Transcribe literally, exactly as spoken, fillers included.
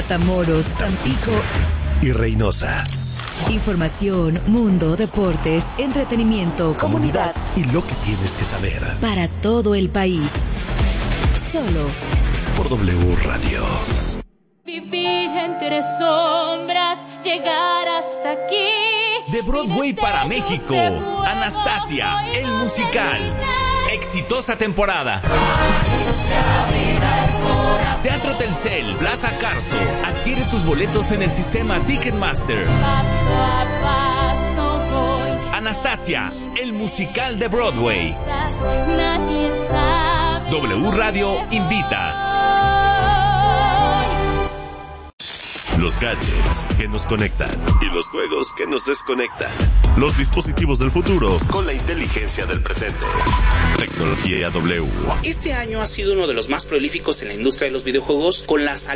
Matamoros, Tampico y Reynosa. Información, mundo, deportes, entretenimiento, comunidad y lo que tienes que saber para todo el país. Solo por W Radio. Vivir entre sombras, llegar hasta aquí. De Broadway para México, Anastasia, el musical. Exitosa temporada. Teatro Telcel, Plaza Carso. Adquiere tus boletos en el sistema Ticketmaster. Paso a paso voy. Anastasia, el musical de Broadway. Nadie sabe. W Radio invita. Los gadgets que nos conectan y los juegos que nos desconectan. Los dispositivos del futuro con la inteligencia del presente. Tecnología W. Este año ha sido uno de los más prolíficos en la industria de los videojuegos con las